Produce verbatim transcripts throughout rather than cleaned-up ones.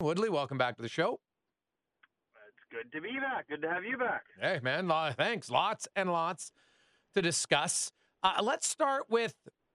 Woodley, welcome back to the show. It's good to be back. Good to have you back. Hey, man, lo- thanks. Lots and lots to discuss. Uh, let's start with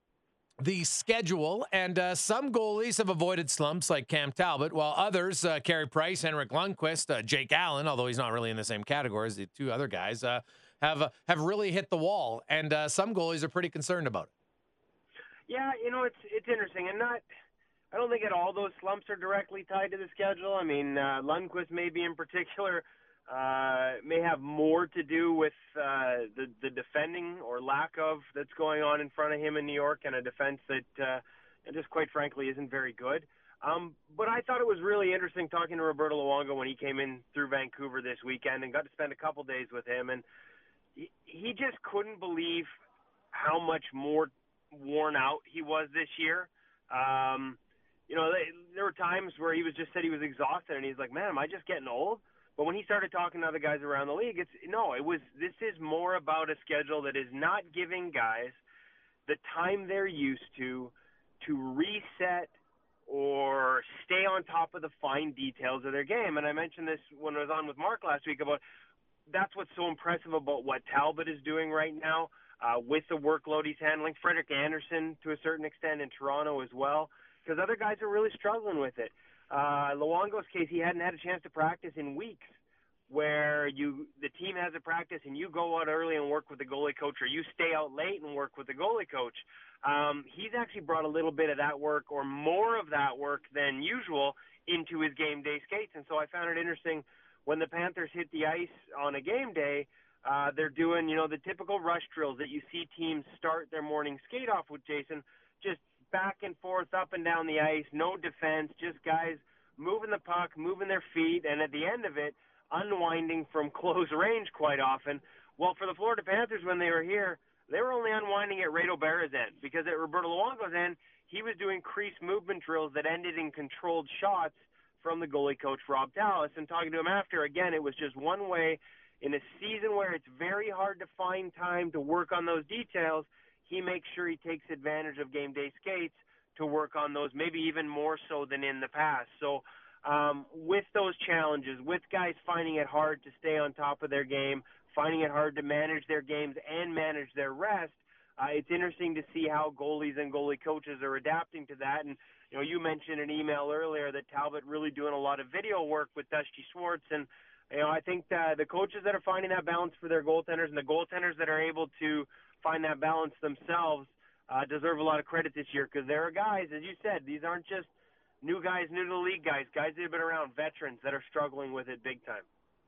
the schedule. And uh, some goalies have avoided slumps like Cam Talbot, while others, uh, Carey Price, Henrik Lundqvist, uh, Jake Allen, although he's not really in the same category as the two other guys, uh, have uh, have really hit the wall. And uh, some goalies are pretty concerned about it. Yeah, you know, it's it's interesting. And not, I don't think that all those slumps are directly tied to the schedule. I mean, uh, Lundqvist maybe in particular uh, may have more to do with uh, the, the defending or lack of that's going on in front of him in New York, and a defense that uh, just quite frankly isn't very good. Um, but I thought it was really interesting talking to Roberto Luongo when he came in through Vancouver this weekend and got to spend a couple days with him. And he, he just couldn't believe how much more worn out he was this year. Um, you know, they, there were times where he was just said he was exhausted, and he's like, "Man, am I just getting old?" But when he started talking to other guys around the league, it's no, it was this is more about a schedule that is not giving guys the time they're used to to reset or stay on top of the fine details of their game. And I mentioned this when I was on with Mark last week about that's what's so impressive about what Talbot is doing right now uh, with the workload he's handling. Frederik Andersen, to a certain extent, in Toronto as well, because other guys are really struggling with it. Uh, Luongo's case, he hadn't had a chance to practice in weeks, where you the team has a practice and you go out early and work with the goalie coach, or you stay out late and work with the goalie coach. Um, he's actually brought a little bit of that work, or more of that work than usual, into his game day skates. And so I found it interesting when the Panthers hit the ice on a game day. Uh, they're doing, you know, the typical rush drills that you see teams start their morning skate off with, Jason, just back and forth, up and down the ice, no defense, just guys moving the puck, moving their feet, and at the end of it, unwinding from close range quite often. Well, for the Florida Panthers, when they were here, they were only unwinding at Reto Berra's end, because at Roberto Luongo's end, he was doing crease movement drills that ended in controlled shots from the goalie coach, Rob Dallas. And talking to him after, again, it was just one way. In a season where it's very hard to find time to work on those details, he makes sure he takes advantage of game day skates to work on those, maybe even more so than in the past. So um, with those challenges, with guys finding it hard to stay on top of their game, finding it hard to manage their games and manage their rest, uh, it's interesting to see how goalies and goalie coaches are adapting to that. And, you know, you mentioned an email earlier that Talbot really doing a lot of video work with Dusty Schwartz. And, you know, I think uh, the coaches that are finding that balance for their goaltenders, and the goaltenders that are able to find that balance themselves, uh, deserve a lot of credit this year, because there are guys, as you said, these aren't just new guys, new to the league guys, guys that have been around, veterans that are struggling with it big time.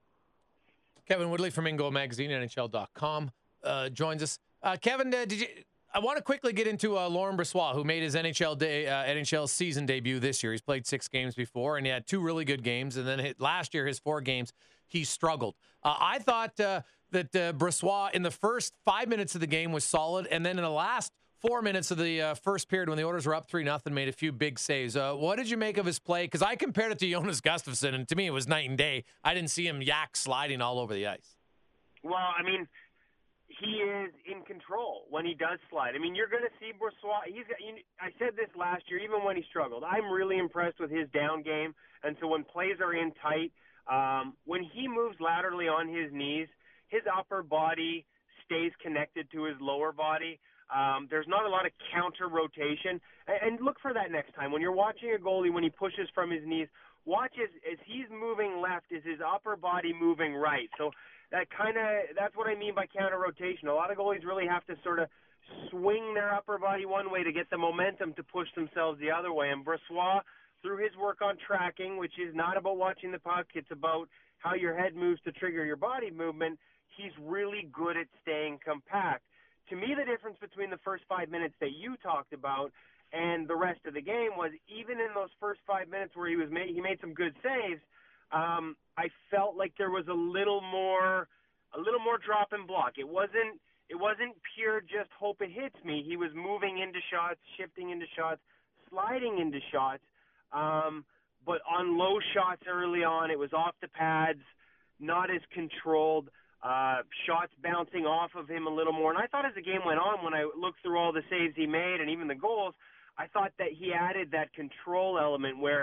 Kevin Woodley from Ingo Magazine, N H L dot com, uh, joins us. Uh, Kevin, uh, did you? I want to quickly get into uh, Laurent Brossoit, who made his N H L day, uh, N H L season debut this year. He's played six games before, and he had two really good games. And then hit, last year, his four games, he struggled. Uh, I thought uh, that uh, Brossoit in the first five minutes of the game was solid, and then in the last four minutes of the uh, first period, when the Oilers were up three nothing, made a few big saves. Uh, what did you make of his play? Because I compared it to Jonas Gustafsson, and to me, it was night and day. I didn't see him yak sliding all over the ice. Well, I mean, he is in control when he does slide. I mean, you're going to see Brossoit. He's. You, I said this last year, even when he struggled. I'm really impressed with his down game. And so when plays are in tight, um, when he moves laterally on his knees, his upper body stays connected to his lower body. Um, there's not a lot of counter rotation. And, and look for that next time. When you're watching a goalie, when he pushes from his knees, watch as, as he's moving left, is his upper body moving right. So that kind of, that's what I mean by counter rotation. A lot of goalies really have to sort of swing their upper body one way to get the momentum to push themselves the other way. And Brossoit, through his work on tracking, which is not about watching the puck, it's about how your head moves to trigger your body movement, he's really good at staying compact. To me, the difference between the first five minutes that you talked about and the rest of the game was, even in those first five minutes where he was made, he made some good saves, um, I felt like there was a little more, a little more drop and block. It wasn't, it wasn't pure just hope it hits me. He was moving into shots, shifting into shots, sliding into shots. Um, but on low shots early on, it was off the pads, not as controlled. Uh, shots bouncing off of him a little more. And I thought as the game went on, when I looked through all the saves he made and even the goals, I thought that he added that control element where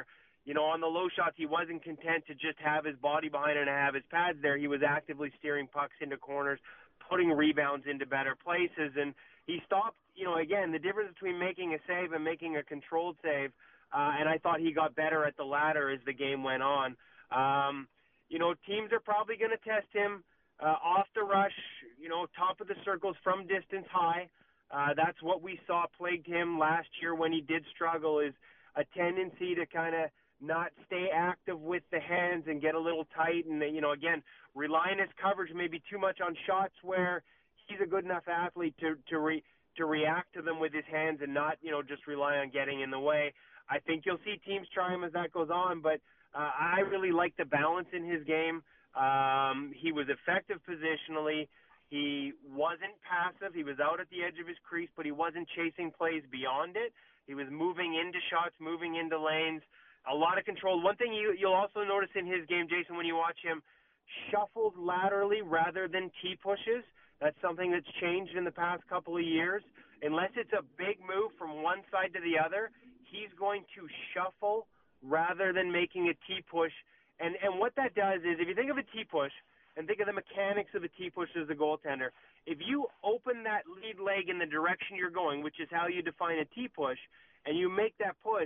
you know, on the low shots, he wasn't content to just have his body behind it and have his pads there. He was actively steering pucks into corners, putting rebounds into better places, and he stopped, you know, again, the difference between making a save and making a controlled save, uh, and I thought he got better at the latter as the game went on. Um, you know, teams are probably going to test him uh, off the rush, you know, top of the circles from distance high. Uh, that's what we saw plagued him last year when he did struggle, is a tendency to kind of not stay active with the hands and get a little tight. And, you know, again, rely on his coverage maybe too much on shots where he's a good enough athlete to, to, re, to react to them with his hands and not, you know, just rely on getting in the way. I think you'll see teams try him as that goes on, but uh, I really like the balance in his game. Um, he was effective positionally. He wasn't passive. He was out at the edge of his crease, but he wasn't chasing plays beyond it. He was moving into shots, moving into lanes, a lot of control. One thing you, you'll also notice in his game, Jason, when you watch him, shuffles laterally rather than T-pushes. That's something that's changed in the past couple of years. Unless it's a big move from one side to the other, he's going to shuffle rather than making a T-push. And, and what that does is, if you think of a T-push, and think of the mechanics of a T-push as a goaltender, if you open that lead leg in the direction you're going, which is how you define a T-push, and you make that push,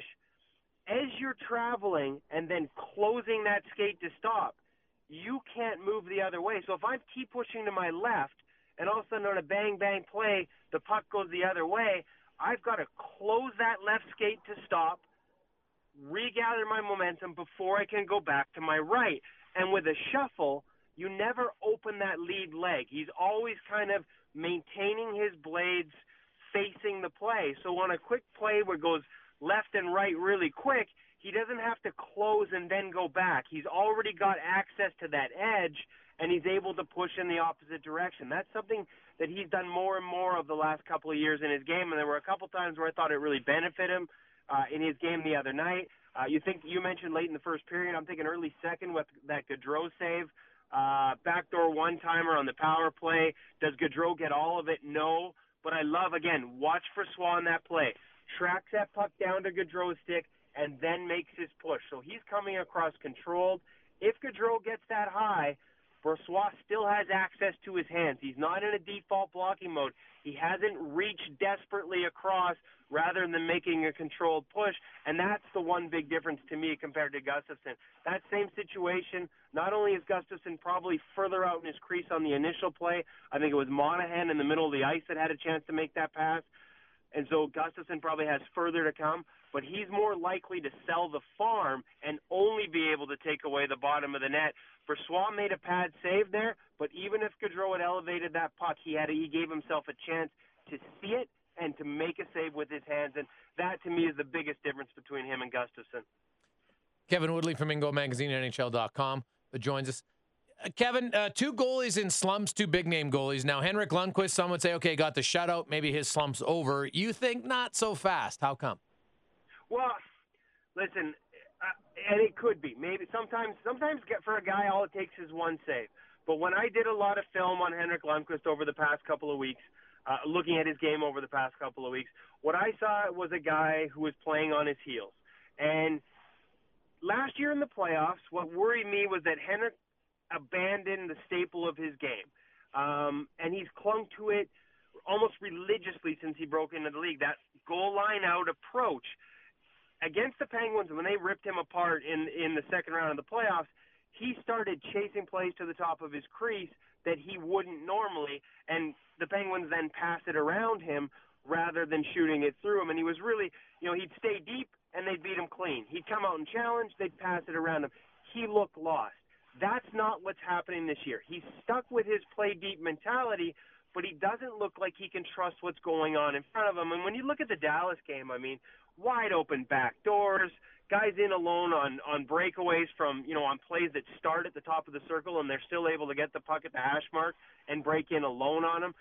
as you're traveling and then closing that skate to stop, you can't move the other way. So if I'm T-pushing to my left, and all of a sudden on a bang-bang play, the puck goes the other way, I've got to close that left skate to stop, regather my momentum before I can go back to my right. And with a shuffle, you never open that lead leg. He's always kind of maintaining his blades facing the play. So on a quick play where it goes left and right really quick, he doesn't have to close and then go back. He's already got access to that edge, and he's able to push in the opposite direction. That's something that he's done more and more of the last couple of years in his game, and there were a couple times where I thought it really benefited him uh, in his game the other night. Uh, you think you mentioned late in the first period. I'm thinking early second with that Gaudreau save. Uh, backdoor one-timer on the power play. Does Gaudreau get all of it? No. But I love, again, watch Brossoit on that play. Tracks that puck down to Gaudreau's stick and then makes his push. So he's coming across controlled. If Gaudreau gets that high, Brossoit still has access to his hands. He's not in a default blocking mode. He hasn't reached desperately across rather than making a controlled push, and that's the one big difference to me compared to Gustafsson. That same situation, not only is Gustafsson probably further out in his crease on the initial play, I think it was Monahan in the middle of the ice that had a chance to make that pass, and so Gustafsson probably has further to come, but he's more likely to sell the farm and only be able to take away the bottom of the net. Brossoit made a pad save there, but even if Gaudreau had elevated that puck, he had a, he gave himself a chance to see it and to make a save with his hands, and that to me is the biggest difference between him and Gustafsson. Kevin Woodley from Ingo Magazine, N H L dot com, joins us. Uh, Kevin, uh, two goalies in slumps, two big-name goalies. Now, Henrik Lundqvist, some would say, okay, got the shutout, maybe his slump's over. You think not so fast. How come? Well, listen, uh, and it could be. Maybe sometimes, sometimes for a guy, all it takes is one save. But when I did a lot of film on Henrik Lundqvist over the past couple of weeks, uh, looking at his game over the past couple of weeks, what I saw was a guy who was playing on his heels. And last year in the playoffs, what worried me was that Henrik abandoned the staple of his game. Um, and he's clung to it almost religiously since he broke into the league, that goal line out approach. Against the Penguins, when they ripped him apart in, in the second round of the playoffs, he started chasing plays to the top of his crease that he wouldn't normally, and the Penguins then pass it around him rather than shooting it through him. And he was really, you know, he'd stay deep and they'd beat him clean. He'd come out and challenge, they'd pass it around him. He looked lost. That's not what's happening this year. He's stuck with his play deep mentality, but he doesn't look like he can trust what's going on in front of him. And when you look at the Dallas game, I mean, wide open back doors, guys in alone on, on breakaways from, you know, on plays that start at the top of the circle and they're still able to get the puck at the hash mark and break in alone on them.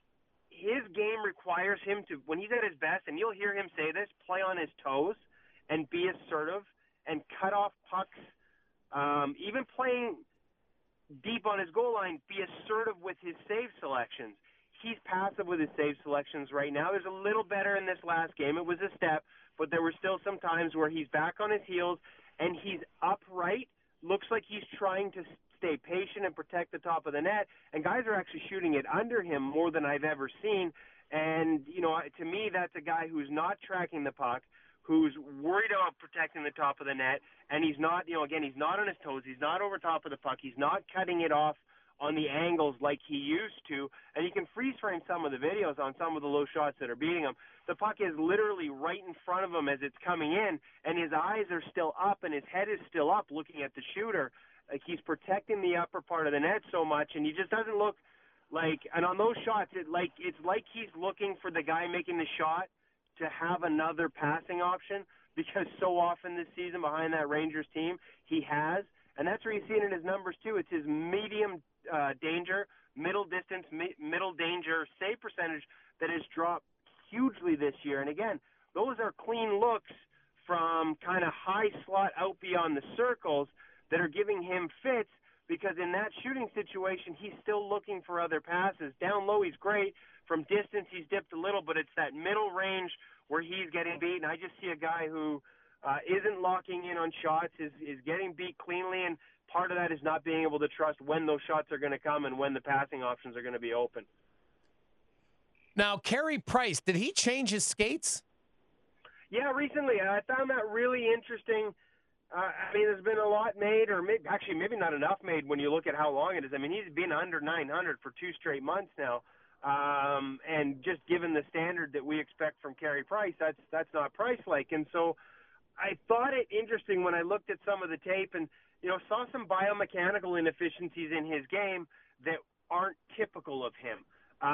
His game requires him to, when he's at his best, and you'll hear him say this, play on his toes and be assertive and cut off pucks. Um, even playing deep on his goal line, be assertive with his save selections. He's passive with his save selections right now. There's a little better in this last game. It was a step, but there were still some times where he's back on his heels and he's upright, looks like he's trying to stay patient and protect the top of the net, and guys are actually shooting it under him more than I've ever seen. And, you know, to me, that's a guy who's not tracking the puck, who's worried about protecting the top of the net, and he's not, you know, again, he's not on his toes, he's not over top of the puck, he's not cutting it off on the angles like he used to, and you can freeze frame some of the videos on some of the low shots that are beating him. The puck is literally right in front of him as it's coming in, and his eyes are still up, and his head is still up looking at the shooter. Like, he's protecting the upper part of the net so much, and he just doesn't look like, and on those shots, it like it's like he's looking for the guy making the shot to have another passing option, because so often this season behind that Rangers team, he has, and that's where you see it in his numbers too. It's his medium uh, danger, middle distance, mi- middle danger save percentage that has dropped hugely this year. And again, those are clean looks from kind of high slot out beyond the circles that are giving him fits, because in that shooting situation, he's still looking for other passes. Down low, he's great. From distance, he's dipped a little, but it's that middle range where he's getting beat. And I just see a guy who uh, isn't locking in on shots, is, is getting beat cleanly, and part of that is not being able to trust when those shots are going to come and when the passing options are going to be open. Now, Carey Price, did he change his skates? Yeah, recently. I found that really interesting. Uh, I mean, there's been a lot made, or maybe, actually maybe not enough made when you look at how long it is. I mean, he's been under nine hundred for two straight months now. Um, and just given the standard that we expect from Carey Price, that's that's not Price-like. And so I thought it interesting when I looked at some of the tape and, you know, saw some biomechanical inefficiencies in his game that aren't typical of him.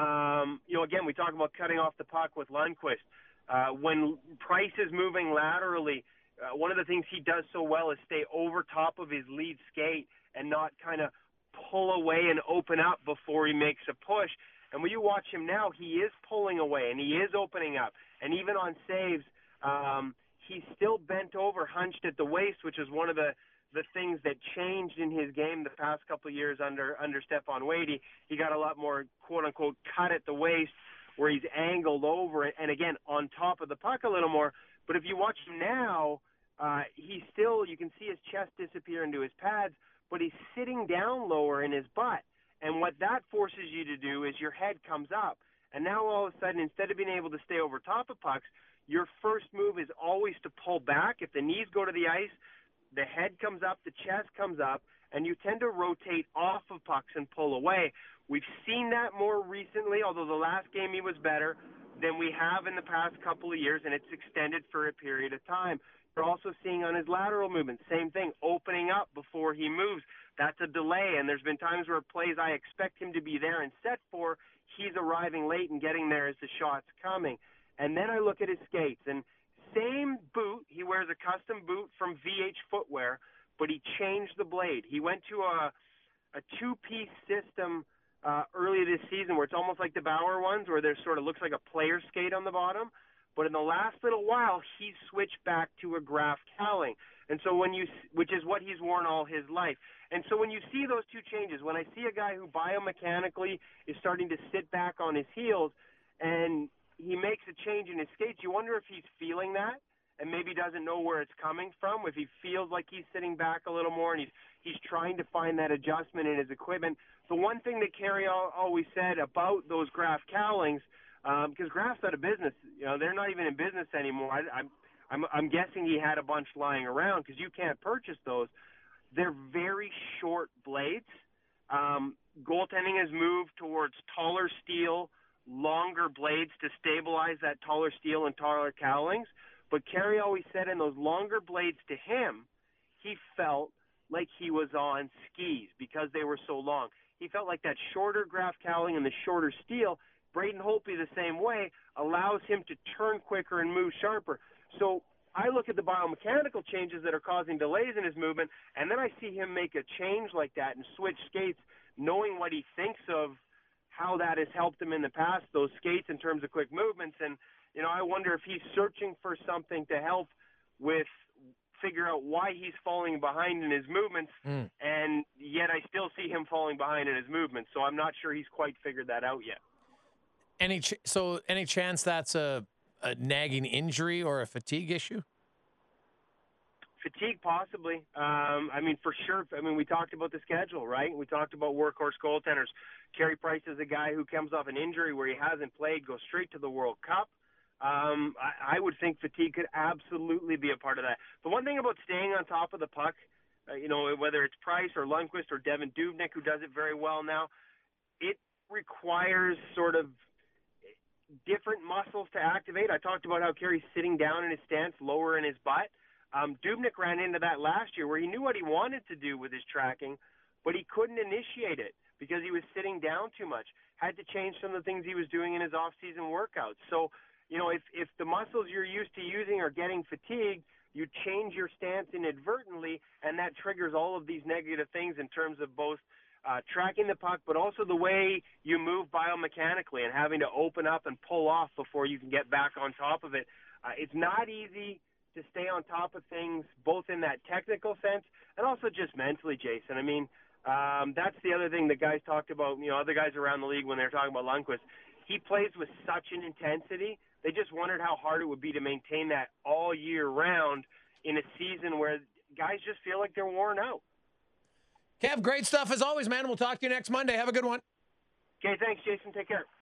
Um, you know, again, we talk about cutting off the puck with Lundqvist. Uh, when Price is moving laterally, uh, one of the things he does so well is stay over top of his lead skate and not kind of pull away and open up before he makes a push. And when you watch him now, he is pulling away and he is opening up. And even on saves, um, he's still bent over, hunched at the waist, which is one of the, the things that changed in his game the past couple of years under under Stephane Wade. He, he got a lot more, quote-unquote, cut at the waist, where he's angled over it, and again, on top of the puck a little more. But if you watch him now, uh, he's still, you can see his chest disappear into his pads, but he's sitting down lower in his butt. And what that forces you to do is your head comes up. And now all of a sudden, instead of being able to stay over top of pucks, your first move is always to pull back. If the knees go to the ice, the head comes up, the chest comes up, and you tend to rotate off of pucks and pull away. We've seen that more recently, although the last game he was better than we have in the past couple of years, and it's extended for a period of time. You're also seeing on his lateral movement, same thing, opening up before he moves. That's a delay, and there's been times where plays I expect him to be there and set for, he's arriving late and getting there as the shot's coming. And then I look at his skates, and same boot, he wears a custom boot from V H Footwear, but he changed the blade. He went to a, a two-piece system uh, earlier this season where it's almost like the Bauer ones, where there sort of looks like a player skate on the bottom. But in the last little while, he switched back to a Graf cowling, and so when you, which is what he's worn all his life. And so when you see those two changes, when I see a guy who biomechanically is starting to sit back on his heels and he makes a change in his skates, you wonder if he's feeling that and maybe doesn't know where it's coming from, if he feels like he's sitting back a little more and he's he's trying to find that adjustment in his equipment. The one thing that Carey always said about those Graf cowlings, um, because Graf's out of business, you know, they're not even in business anymore. I, I'm, I'm, I'm guessing he had a bunch lying around because you can't purchase those. They're very short blades. Um, goaltending has moved towards taller steel, longer blades to stabilize that taller steel and taller cowlings. But Carey always said in those longer blades to him, he felt like he was on skis because they were so long. He felt like that shorter Graf cowling and the shorter steel, Braden Holtby the same way, allows him to turn quicker and move sharper. So I look at the biomechanical changes that are causing delays in his movement, and then I see him make a change like that and switch skates, knowing what he thinks of how that has helped him in the past, those skates in terms of quick movements. And, you know, I wonder if he's searching for something to help with figure out why he's falling behind in his movements, mm. and yet I still see him falling behind in his movements. So I'm not sure he's quite figured that out yet. Any ch- so any chance that's a, a nagging injury or a fatigue issue? fatigue, possibly. Um, I mean, for sure. I mean, we talked about the schedule, right? We talked about workhorse goaltenders. Carey Price is a guy who comes off an injury where he hasn't played, goes straight to the World Cup. Um, I, I would think fatigue could absolutely be a part of that. The one thing about staying on top of the puck, uh, you know, whether it's Price or Lundqvist or Devin Dubnyk, who does it very well now, it requires sort of different muscles to activate. I talked about how Carey's sitting down in his stance, lower in his butt. Um, Dubnyk ran into that last year where he knew what he wanted to do with his tracking, but he couldn't initiate it because he was sitting down too much. Had to change some of the things he was doing in his off-season workouts. So, you know, if, if the muscles you're used to using are getting fatigued, you change your stance inadvertently, and that triggers all of these negative things in terms of both uh, tracking the puck, but also the way you move biomechanically and having to open up and pull off before you can get back on top of it. Uh, it's not easy to stay on top of things, both in that technical sense and also just mentally, Jason. I mean, um, that's the other thing that guys talked about, you know, other guys around the league when they're talking about Lundqvist. He plays with such an intensity. They just wondered how hard it would be to maintain that all year round in a season where guys just feel like they're worn out. Kev, great stuff as always, man. We'll talk to you next Monday. Have a good one. Okay, thanks, Jason. Take care.